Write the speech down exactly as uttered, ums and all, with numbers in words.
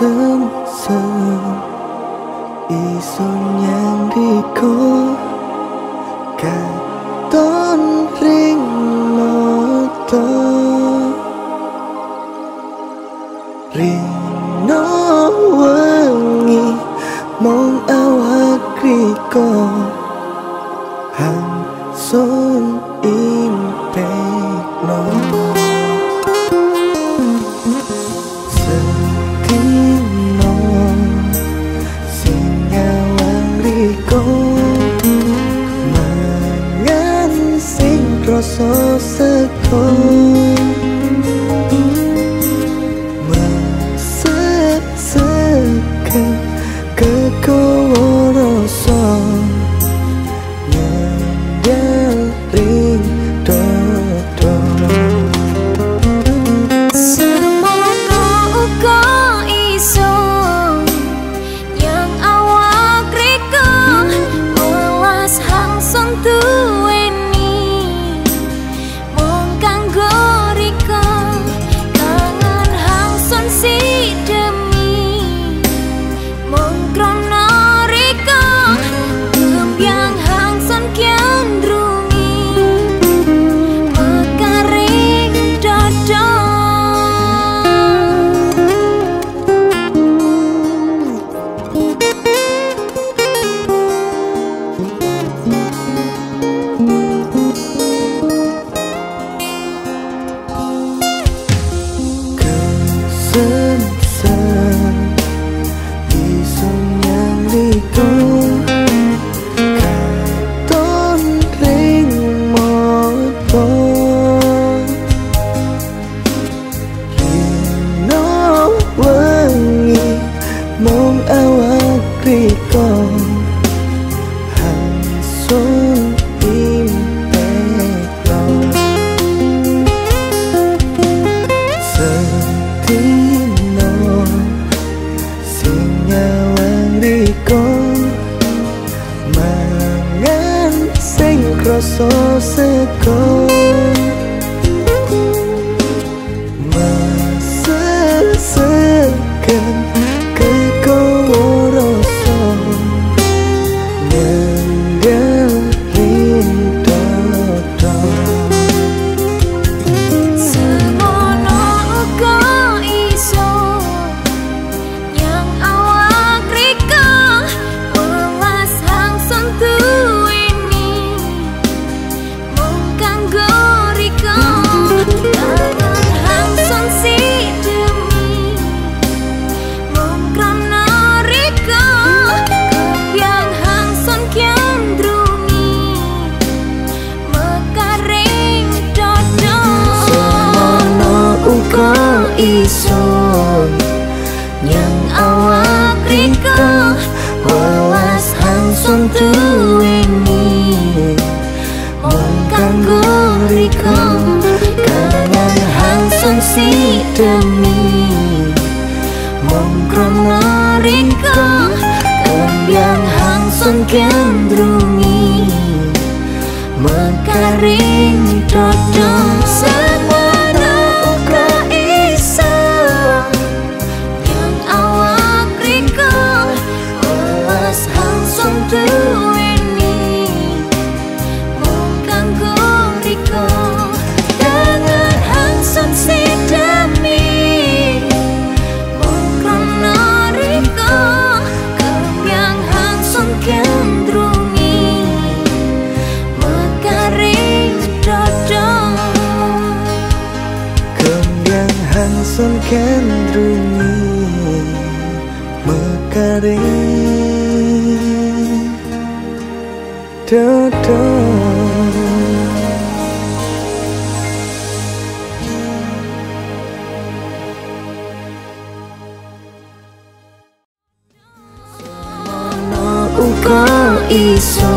Kesem-sem iso nyandiko katon ring mata rino wengi mong awak riko hansun impekno setino sing awak riko mangan sing rasa sego kekowo rasa nyandel ring dodo semono uga iso yang awak riko welas hangsung duweni mung kanggo riko kangen hangsun si Kesem-sem iso nyandiko katon ring mata rino wengi mong awak riko hansun impekno setino sing awak riko mangan sing krasa sego meseseken kekowo rasa nyandel ring dodo semono uga iso yang awak riko welas hangsung duweni mung kanggo riko kangen hangsun si demi mung krana riko kebyang hangsun kyandrungi mekaring dodo semono uga iso yang awak riko welas hangsung duweni mung kanggo riko kangen hangsun si demi mung krana riko kebyang hangsun kyandrungi mekaring dodo semono uga iso yang awak riko welas hangsung duweni mung kanggo riko kangen hangsun si demi mung krana riko kebyang hangsun kyandrungi mekaring dodo kebyang hangsun kyandrungi mekaring dodo uga iso